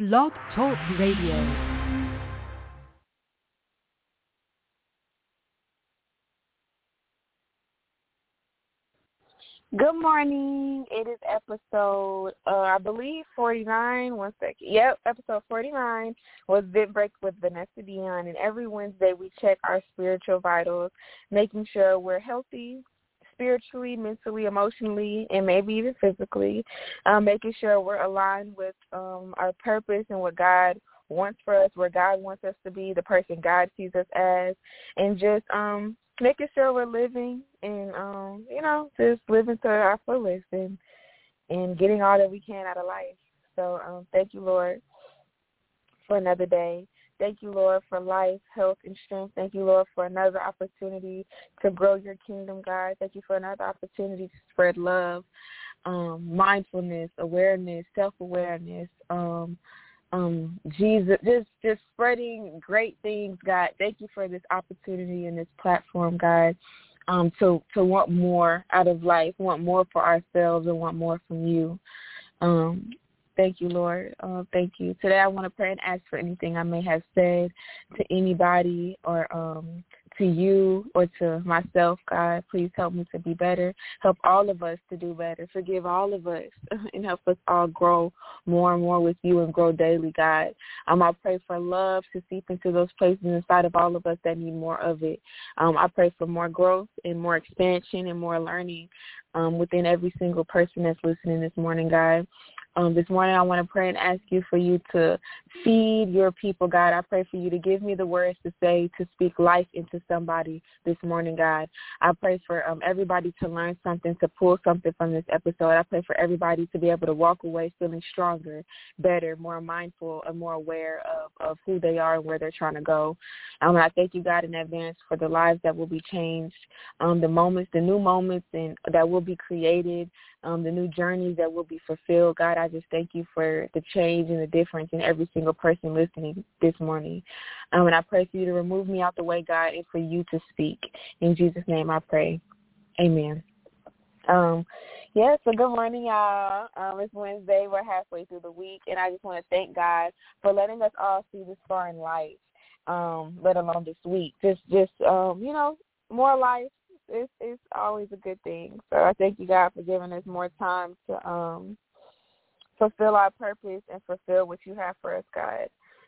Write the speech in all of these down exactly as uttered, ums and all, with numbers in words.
Blog Talk Radio. Good morning. It is episode, uh, I believe, forty-nine. One second. Yep, episode forty-nine was Vent Break with Vanessa Dion. And every Wednesday we check our spiritual vitals, making sure we're healthy spiritually, mentally, emotionally, and maybe even physically, um, making sure we're aligned with um, our purpose and what God wants for us, where God wants us to be, the person God sees us as, and just um, making sure we're living and, um, you know, just living to our fullest and, and getting all that we can out of life. So um, thank you, Lord, for another day. Thank you, Lord, for life, health, and strength. Thank you, Lord, for another opportunity to grow your kingdom, God. Thank you for another opportunity to spread love, um, mindfulness, awareness, self-awareness, um, um, Jesus, just just spreading great things, God. Thank you for this opportunity and this platform, God, um, to, to want more out of life, want more for ourselves, and want more from you. Um Thank you, Lord. Uh, thank you. Today I want to pray and ask for anything I may have said to anybody or um, to you or to myself, God. Please help me to be better. Help all of us to do better. Forgive all of us and help us all grow more and more with you and grow daily, God. Um, I pray for love to seep into those places inside of all of us that need more of it. Um, I pray for more growth and more expansion and more learning um, within every single person that's listening this morning, God. Um, this morning I want to pray and ask you for you to feed your people, God. I pray for you to give me the words to say, to speak life into somebody this morning, God. I pray for um, everybody to learn something, to pull something from this episode. I pray for everybody to be able to walk away feeling stronger, better, more mindful, and more aware of, of who they are and where they're trying to go. Um, and I thank you, God, in advance for the lives that will be changed, um, the moments, the new moments and that will be created, um, the new journeys that will be fulfilled. God, I just thank you for the change and the difference in every single person listening this morning. Um, and I pray for you to remove me out the way, God, and for you to speak. In Jesus' name I pray. Amen. Um, yeah, so good morning, y'all. Um, it's Wednesday. We're halfway through the week, and I just want to thank God for letting us all see this far in life, um, let alone this week. Just, just um, you know, more life. It's, it's always a good thing. So I thank you, God, for giving us more time to um, fulfill our purpose and fulfill what you have for us, God.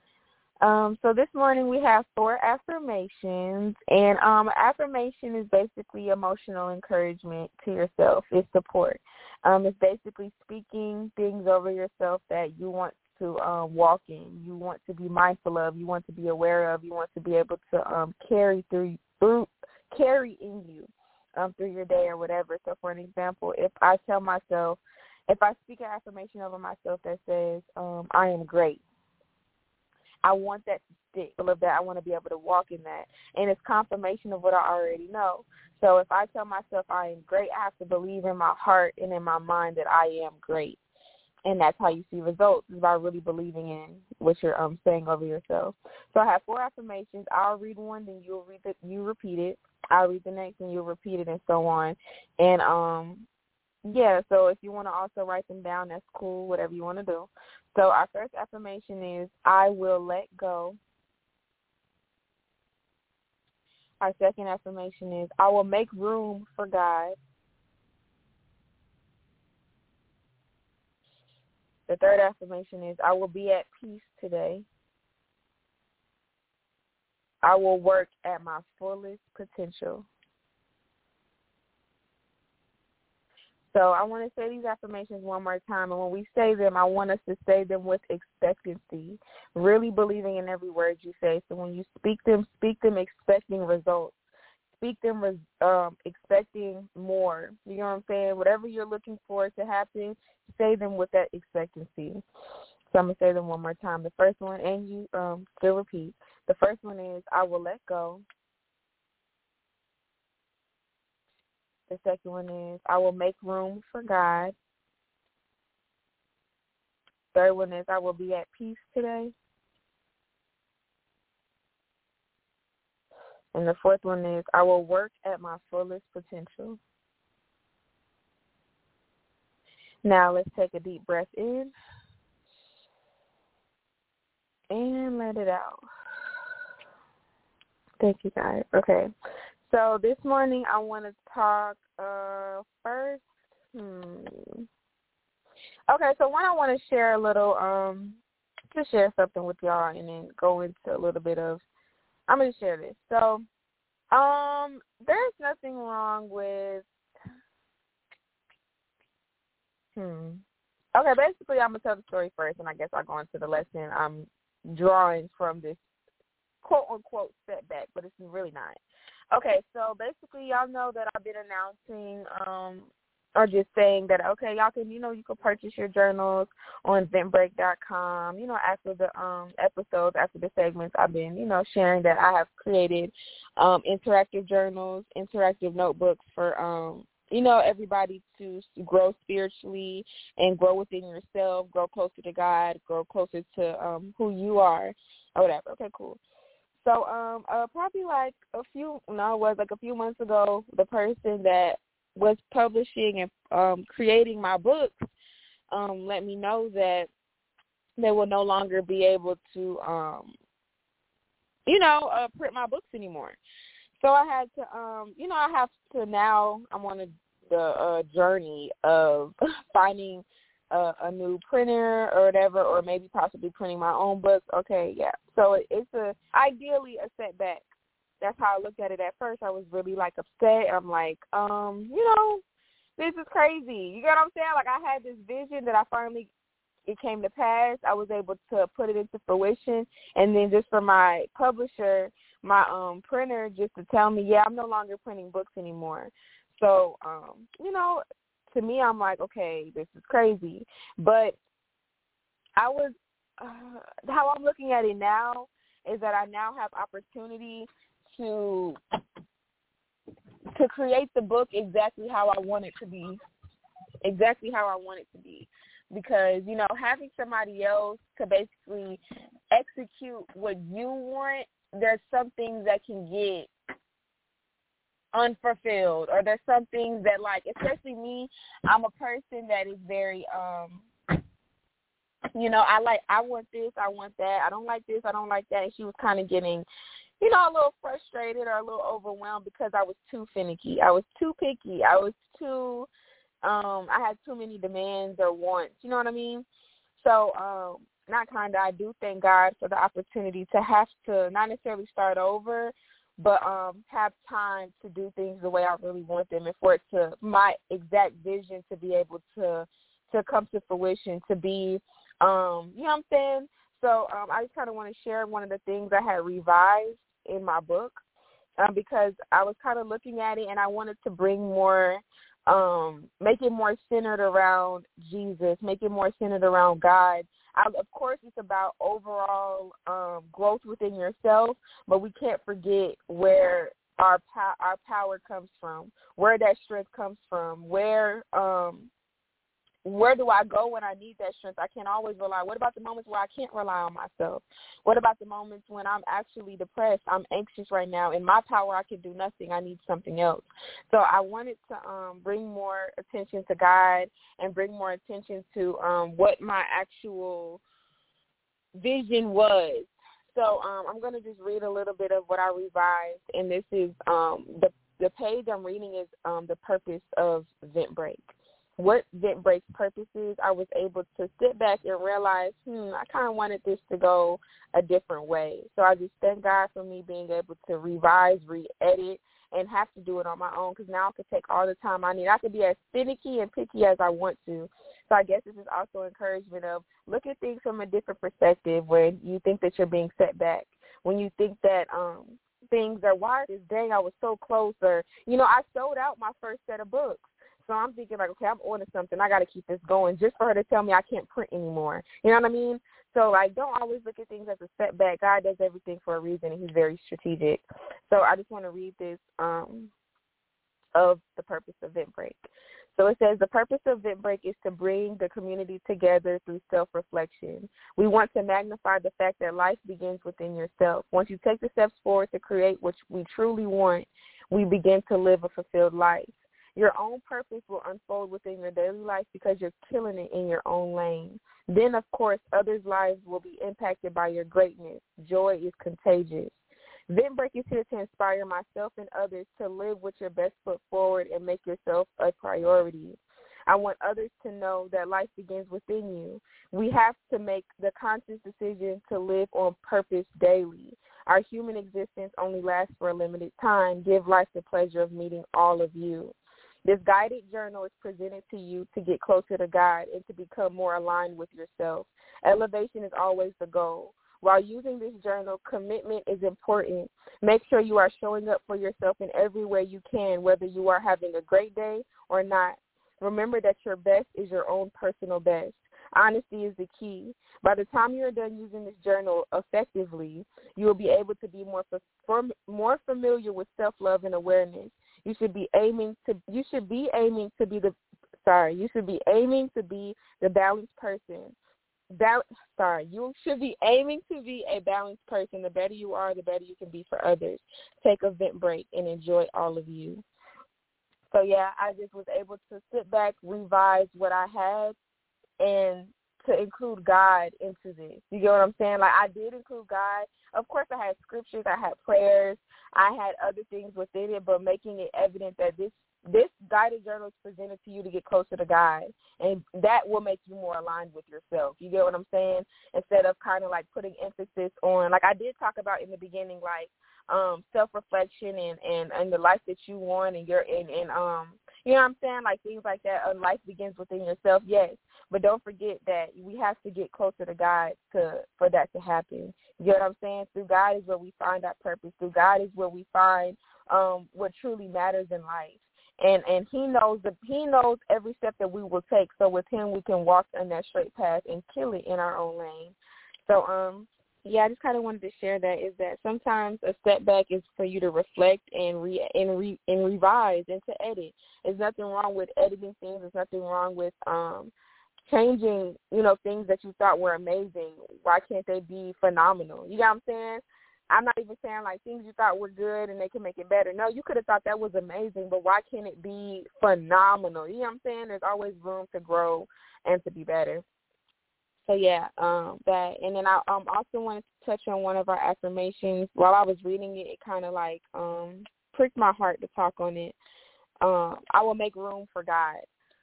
Um, so this morning we have four affirmations, and um, affirmation is basically emotional encouragement to yourself. It's support. Um, it's basically speaking things over yourself that you want to um, walk in, you want to be mindful of, you want to be aware of, you want to be able to um, carry through through carry in you um, through your day or whatever. So, for an example, if I tell myself, if I speak an affirmation over myself that says, um, I am great, I want that to stick. I love that. I want to be able to walk in that. And it's confirmation of what I already know. So if I tell myself I am great, I have to believe in my heart and in my mind that I am great. And that's how you see results, is by really believing in what you're um, saying over yourself. So I have four affirmations. I'll read one, then you'll read it, you repeat it. I'll read the next, and you'll repeat it, and so on. And um, yeah, so if you want to also write them down, that's cool, whatever you want to do. So our first affirmation is, I will let go. Our second affirmation is, I will make room for God. The third affirmation is, I will be at peace today. I will work at my fullest potential. So I want to say these affirmations one more time, and when we say them, I want us to say them with expectancy, really believing in every word you say. So when you speak them, speak them expecting results. Speak them um, expecting more. You know what I'm saying? Whatever you're looking for to happen, say them with that expectancy. So I'm going to say them one more time. The first one, and you um, still repeat. The first one is, I will let go. The second one is, I will make room for God. Third one is, I will be at peace today. And the fourth one is, I will work at my fullest potential. Now let's take a deep breath in let it out. Thank you, guys. Okay. So this morning I want to talk uh, first. Hmm. Okay, so one I want to share a little, um, to share something with y'all and then go into a little bit of, I'm going to share this. So um, there's nothing wrong with, hmm. Okay, basically I'm going to tell the story first, and I guess I'll go into the lesson I'm drawing from this quote-unquote setback, but it's really not. Okay, so basically y'all know that I've been announcing um, or just saying that, okay, y'all can, you know, you can purchase your journals on eventbrite dot com. You know, after the um, episodes, after the segments, I've been, you know, sharing that I have created um, interactive journals, interactive notebooks for, um, you know, everybody to grow spiritually and grow within yourself, grow closer to God, grow closer to um, who you are or whatever. Okay, cool. So um, uh, probably like a few, no, it was like a few months ago, the person that was publishing and um, creating my books um, let me know that they will no longer be able to, um, you know, uh, print my books anymore. So I had to, um, you know, I have to now, I'm on a, the uh, journey of finding a, a new printer or whatever, or maybe possibly printing my own books. Okay, yeah. So it, it's a ideally a setback. That's how I looked at it at first. I was really, like, upset. I'm like, um, you know, this is crazy. You get what I'm saying? Like, I had this vision that I finally, it came to pass. I was able to put it into fruition. And then just for my publisher, my um, printer, just to tell me, yeah, I'm no longer printing books anymore. So, um, you know, to me, I'm like, okay, this is crazy. But I was, uh, how I'm looking at it now is that I now have opportunity to to create the book exactly how I want it to be, exactly how I want it to be. Because, you know, having somebody else to basically execute what you want, there's some things that can get unfulfilled, or there's some things that, like, especially me, I'm a person that is very, um, you know, I like, I want this, I want that, I don't like this, I don't like that. And she was kind of getting, you know, a little frustrated or a little overwhelmed because I was too finicky. I was too picky. I was too, um, I had too many demands or wants. You know what I mean? So, um, not kind of, I do thank God for the opportunity to have to not necessarily start over, but um, have time to do things the way I really want them, and for it to, my exact vision to be able to, to come to fruition, to be, um, you know what I'm saying? So um, I just kind of want to share one of the things I had revised in my book um, because I was kind of looking at it and I wanted to bring more, um, make it more centered around Jesus, make it more centered around God. I, of course, it's about overall um, growth within yourself, but we can't forget where our po- our power comes from, where that strength comes from, where um, where do I go when I need that strength? I can't always rely. What about the moments where I can't rely on myself? What about the moments when I'm actually depressed? I'm anxious right now. In my power, I can do nothing. I need something else. So I wanted to um, bring more attention to God and bring more attention to um, what my actual vision was. So um, I'm going to just read a little bit of what I revised, and this is um, the, the page I'm reading is um, the purpose of Eventbrite. What Eventbrite's purpose is, I was able to sit back and realize, hmm, I kind of wanted this to go a different way. So I just thank God for me being able to revise, re-edit, and have to do it on my own, because now I can take all the time I need. I can be as finicky and picky as I want to. So I guess this is also encouragement of look at things from a different perspective when you think that you're being set back, when you think that um, things are, why is dang, I was so close, or, you know, I sold out my first set of books. So I'm thinking, like, okay, I'm on to something. I got to keep this going just for her to tell me I can't print anymore. You know what I mean? So, like, don't always look at things as a setback. God does everything for a reason, and he's very strategic. So I just want to read this um, of the purpose of Eventbrite. So it says, the purpose of Eventbrite is to bring the community together through self-reflection. We want to magnify the fact that life begins within yourself. Once you take the steps forward to create what we truly want, we begin to live a fulfilled life. Your own purpose will unfold within your daily life because you're killing it in your own lane. Then, of course, others' lives will be impacted by your greatness. Joy is contagious. Ventbreak is here to inspire myself and others to live with your best foot forward and make yourself a priority. I want others to know that life begins within you. We have to make the conscious decision to live on purpose daily. Our human existence only lasts for a limited time. Give life the pleasure of meeting all of you. This guided journal is presented to you to get closer to God and to become more aligned with yourself. Elevation is always the goal. While using this journal, commitment is important. Make sure you are showing up for yourself in every way you can, whether you are having a great day or not. Remember that your best is your own personal best. Honesty is the key. By the time you are done using this journal effectively, you will be able to be more more familiar with self-love and awareness. You should be aiming to you should be aiming to be the sorry, you should be aiming to be the balanced person. Bal- sorry, you should be aiming to be a balanced person. The better you are, the better you can be for others. Take a vent break and enjoy all of you. So, yeah, I just was able to sit back, revise what I had, and to include God into this. You get what I'm saying? Like, I did include God. Of course, I had scriptures, I had prayers, I had other things within it, but making it evident that this this guided journal is presented to you to get closer to God, and that will make you more aligned with yourself. You get what I'm saying? Instead of kind of like putting emphasis on, like I did talk about in the beginning, like um, self-reflection and, and, and the life that you want, and your and, and um, you know what I'm saying? Like things like that. Uh, life begins within yourself, yes, but don't forget that we have to get closer to God to for that to happen. You get what I'm saying? Through God is where we find our purpose. Through God is where we find um, what truly matters in life. And and he knows the he knows every step that we will take. So with him, we can walk in that straight path and kill it in our own lane. So um yeah, I just kind of wanted to share that is that sometimes a setback is for you to reflect and re and re and revise and to edit. There's nothing wrong with editing things. There's nothing wrong with um changing, you know, things that you thought were amazing. Why can't they be phenomenal? You know what I'm saying? I'm not even saying like things you thought were good and they can make it better. No, you could have thought that was amazing, but why can't it be phenomenal? You know what I'm saying? There's always room to grow and to be better. So, yeah, um, that. And then I um, also wanted to touch on one of our affirmations. While I was reading it, it kind of like um, pricked my heart to talk on it. Um, I will make room for God.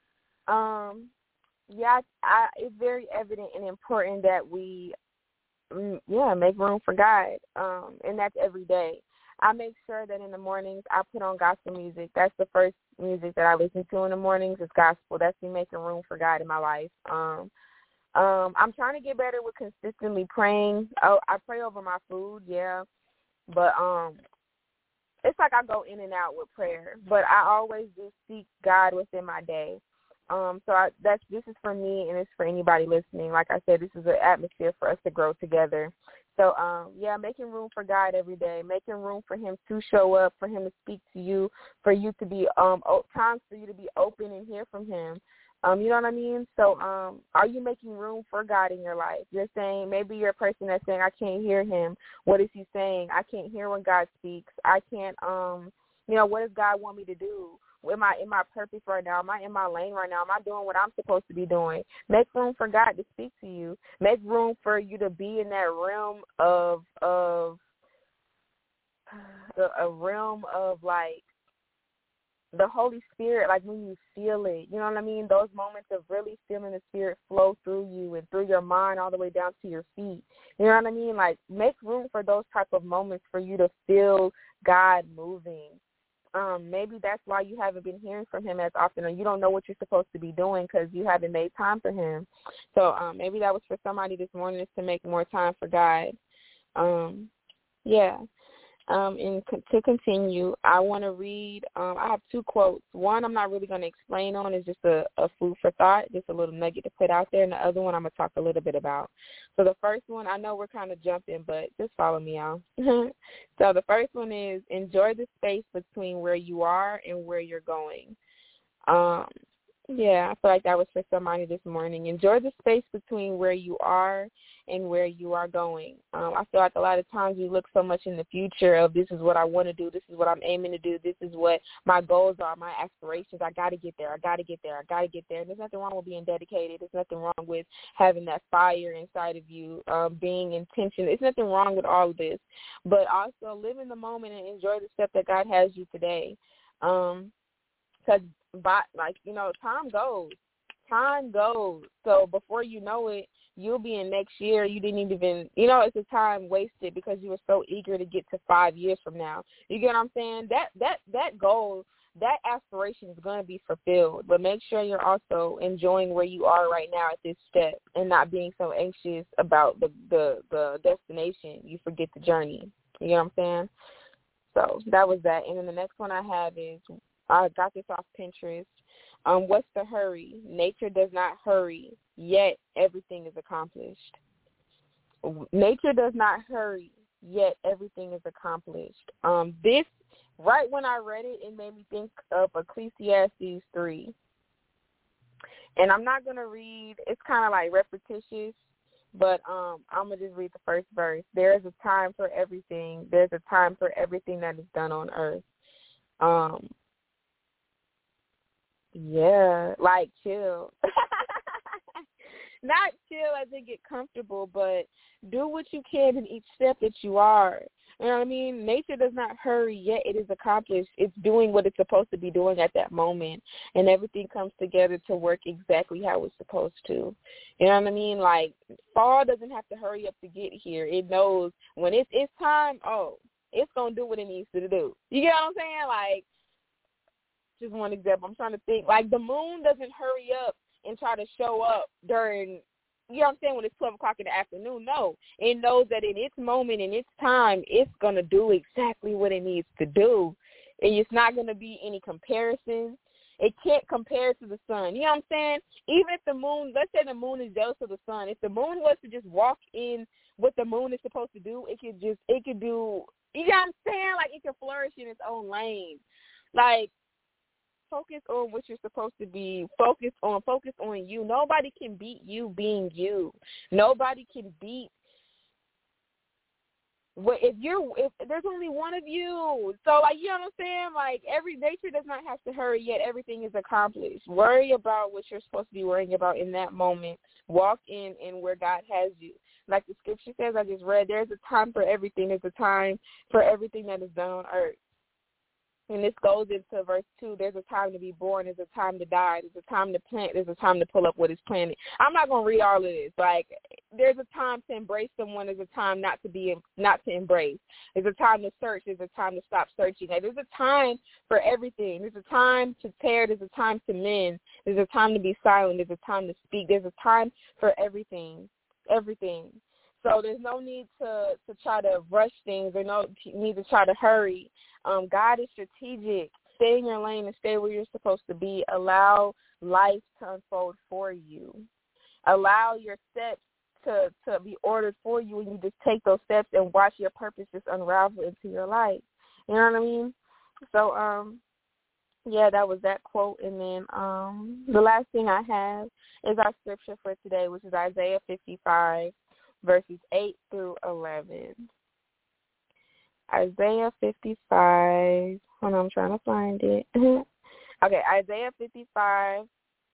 Um, yeah, I, it's very evident and important that we yeah, make room for God, um, and that's every day. I make sure that in the mornings I put on gospel music. That's the first music that I listen to in the mornings is gospel. That's me making room for God in my life. Um, um, I'm trying to get better with consistently praying. Oh, I pray over my food, yeah, but um, it's like I go in and out with prayer. But I always do seek God within my day. Um, so I, that's this is for me and it's for anybody listening. Like I said, this is an atmosphere for us to grow together. So, um, yeah, making room for God every day, making room for him to show up, for him to speak to you, for you to be um, times for you to be open and hear from him. Um, you know what I mean? So um, are you making room for God in your life? You're saying maybe you're a person that's saying, I can't hear him. What is he saying? I can't hear when God speaks. I can't, um, you know, what does God want me to do? Am I in my purpose right now? Am I in my lane right now? Am I doing what I'm supposed to be doing? Make room for God to speak to you. Make room for you to be in that realm of of a realm of like the Holy Spirit, like when you feel it. You know what I mean? Those moments of really feeling the Spirit flow through you and through your mind all the way down to your feet. You know what I mean? Like make room for those type of moments for you to feel God moving. Um, maybe that's why you haven't been hearing from him as often, or you don't know what you're supposed to be doing because you haven't made time for him. So um, maybe that was for somebody this morning is to make more time for God. Um, yeah. Um, and co- to continue, I want to read, um, I have two quotes. One I'm not really going to explain on. It's just a, a food for thought, just a little nugget to put out there. And the other one I'm going to talk a little bit about. So the first one, I know we're kind of jumping, but just follow me out. So the first one is enjoy the space between where you are and where you're going. Um, Yeah, I feel like that was for somebody this morning. Enjoy the space between where you are and where you are going. Um, I feel like a lot of times we look so much in the future of this is what I want to do, this is what I'm aiming to do, this is what my goals are, my aspirations. I got to get there, I got to get there, I got to get there. And there's nothing wrong with being dedicated. There's nothing wrong with having that fire inside of you, um, being intentional. There's nothing wrong with all of this. But also live in the moment and enjoy the step that God has you today. Um, Because, like, you know, time goes. Time goes. So before you know it, you'll be in next year. You didn't even, you know, it's a time wasted because you were so eager to get to five years from now. You get what I'm saying? That that that goal, that aspiration is going to be fulfilled. But make sure you're also enjoying where you are right now at this step and not being so anxious about the, the, the destination. You forget the journey. You get what I'm saying? So that was that. And then the next one I have is, I got this off Pinterest. Um, what's the hurry? Nature does not hurry, yet everything is accomplished. Nature does not hurry, yet everything is accomplished. Um, this, right when I read it, it made me think of Ecclesiastes three. And I'm not going to read, it's kind of like repetitious, but um, I'm going to just read the first verse. There is a time for everything. There's a time for everything that is done on earth. Um, Yeah, like chill. Not chill as in get comfortable, but do what you can in each step that you are. You know what I mean? Nature does not hurry, yet it is accomplished. It's doing what it's supposed to be doing at that moment, and everything comes together to work exactly how it's supposed to. You know what I mean? Like, fall doesn't have to hurry up to get here. It knows when it's, it's time, oh, it's going to do what it needs to do. You get what I'm saying? Like, just one example. I'm trying to think. Like, the moon doesn't hurry up and try to show up during, you know what I'm saying, when it's twelve o'clock in the afternoon. No. It knows that in its moment, in its time, it's going to do exactly what it needs to do. And it's not going to be any comparison. It can't compare to the sun. You know what I'm saying? Even if the moon, let's say the moon is jealous of the sun. If the moon was to just walk in what the moon is supposed to do, it could just, it could do, you know what I'm saying? Like, it could flourish in its own lane. Like, focus on what you're supposed to be. Focus on, focus on you. Nobody can beat you being you. Nobody can beat. Well, if you're, if there's only one of you, so like, you know what I'm saying? Like, every nature does not have to hurry, yet everything is accomplished. Worry about what you're supposed to be worrying about in that moment. Walk in in where God has you. Like the scripture says, I just read, there's a time for everything. There's a time for everything that is done on earth. And this goes into verse two. There's a time to be born. There's a time to die. There's a time to plant. There's a time to pull up what is planted. I'm not going to read all of this. Like, there's a time to embrace someone. There's a time not to be, not to embrace. There's a time to search. There's a time to stop searching. Like, there's a time for everything. There's a time to tear. There's a time to mend. There's a time to be silent. There's a time to speak. There's a time for everything. Everything. So there's no need to, to try to rush things or no need to try to hurry. Um, God is strategic. Stay in your lane and stay where you're supposed to be. Allow life to unfold for you. Allow your steps to, to be ordered for you, and you just take those steps and watch your purpose just unravel into your life. You know what I mean? So, um, yeah, that was that quote. And then um, the last thing I have is our scripture for today, which is Isaiah fifty-five, verses eight through eleven. Isaiah fifty-five. Hold on, I'm trying to find it. Okay, Isaiah fifty-five,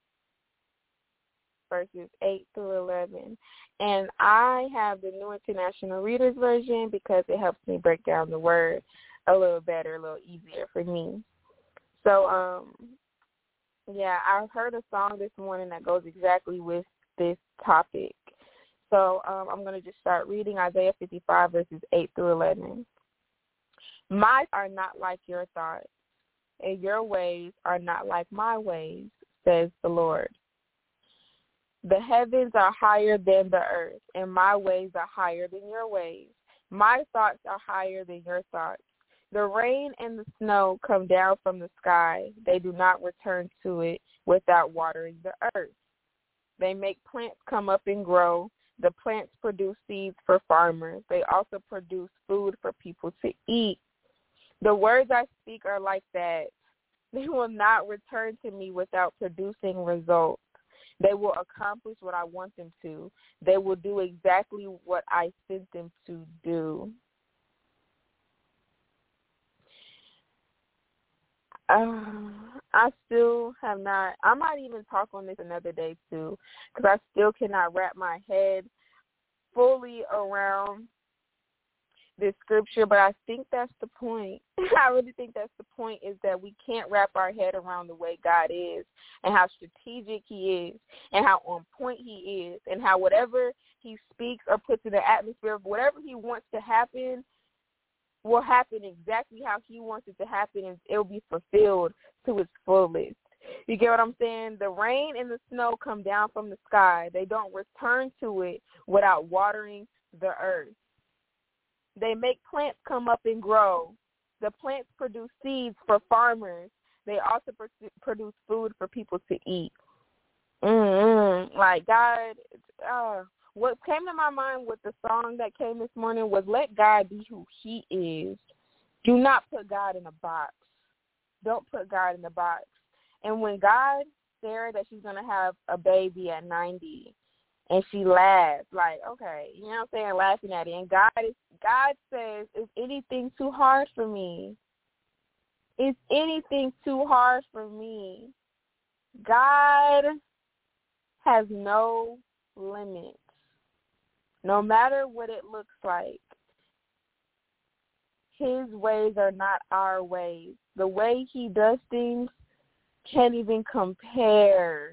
verses eight through eleven. And I have the New International Reader's Version because it helps me break down the word a little better, a little easier for me. So, um, yeah, I heard a song this morning that goes exactly with this topic. So um, I'm going to just start reading Isaiah fifty-five, verses eight through eleven. My thoughts are not like your thoughts, and your ways are not like my ways, says the Lord. The heavens are higher than the earth, and my ways are higher than your ways. My thoughts are higher than your thoughts. The rain and the snow come down from the sky. They do not return to it without watering the earth. They make plants come up and grow. The plants produce seeds for farmers. They also produce food for people to eat. The words I speak are like that. They will not return to me without producing results. They will accomplish what I want them to. They will do exactly what I sent them to do. Uh, I still have not, I might even talk on this another day too, because I still cannot wrap my head fully around this scripture, but I think that's the point. I really think that's the point, is that we can't wrap our head around the way God is and how strategic he is and how on point he is and how whatever he speaks or puts in the atmosphere, whatever he wants to happen will happen exactly how he wants it to happen, and it will be fulfilled to its fullest. You get what I'm saying? The rain and the snow come down from the sky. They don't return to it without watering the earth. They make plants come up and grow. The plants produce seeds for farmers. They also produce food for people to eat. Mm-hmm. Like God, uh, what came to my mind with the song that came this morning was, let God be who he is. Do not put God in a box. Don't put God in a box. And when God said that she's going to have a baby at ninety, and she laughed, like, okay, you know what I'm saying, laughing at it. And God is, God says, is anything too hard for me? Is anything too hard for me? God has no limits, no matter what it looks like. His ways are not our ways. The way he does things can't even compare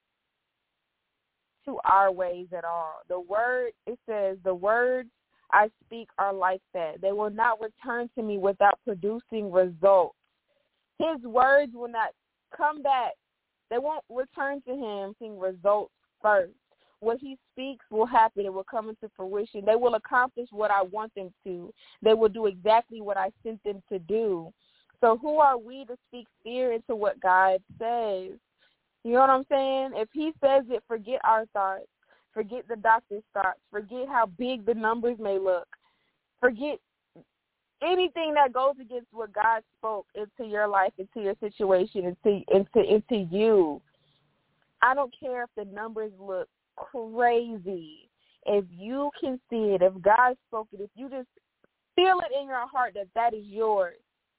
to our ways at all. The word, it says, the words I speak are like that. They will not return to me without producing results. His words will not come back. They won't return to him seeing results first. What he speaks will happen. It will come into fruition. They will accomplish what I want them to. They will do exactly what I sent them to do. So who are we to speak fear into what God says? You know what I'm saying? If he says it, forget our thoughts. Forget the doctor's thoughts. Forget how big the numbers may look. Forget anything that goes against what God spoke into your life, into your situation, into into into you. I don't care if the numbers look crazy. If you can see it, if God spoke it, if you just feel it in your heart that that is yours,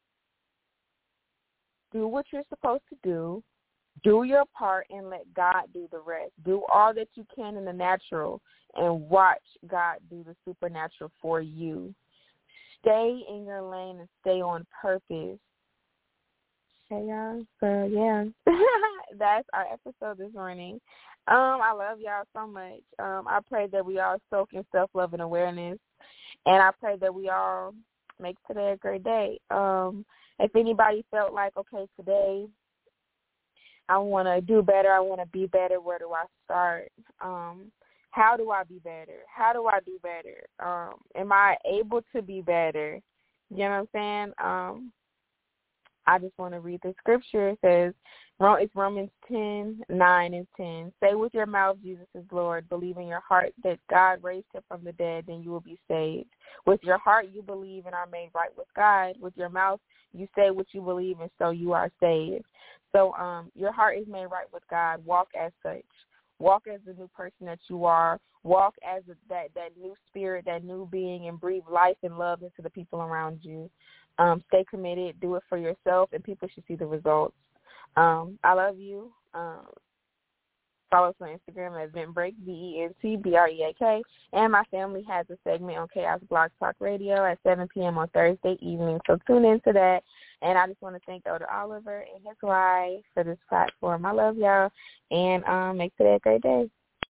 do what you're supposed to do. Do your part and let God do the rest. Do all that you can in the natural and watch God do the supernatural for you. Stay in your lane and stay on purpose. Hey, y'all. So, yeah, that's our episode this morning. Um, I love y'all so much. Um, I pray that we all soak in self-love and awareness, and I pray that we all make today a great day. Um, if anybody felt like, okay, today I want to do better, I want to be better, where do I start? Um, how do I be better? How do I do better? Um, am I able to be better? You know what I'm saying? Um, I just want to read the scripture. It says, it's Romans ten, nine and ten. Say with your mouth, Jesus is Lord. Believe in your heart that God raised him from the dead, then you will be saved. With your heart you believe and are made right with God. With your mouth you say what you believe, and so you are saved. So um, your heart is made right with God. Walk as such. Walk as the new person that you are. Walk as a, that, that new spirit, that new being, and breathe life and love into the people around you. Um, stay committed. Do it for yourself, and people should see the results. Um, I love you. Um, follow us on Instagram at Ventbreak, V E N T B R E A K. And my family has a segment on Chaos Blog Talk Radio at seven p.m. on Thursday evening. So tune into that. And I just want to thank Elder Oliver and his wife for this platform. I love y'all. And um, make today a great day.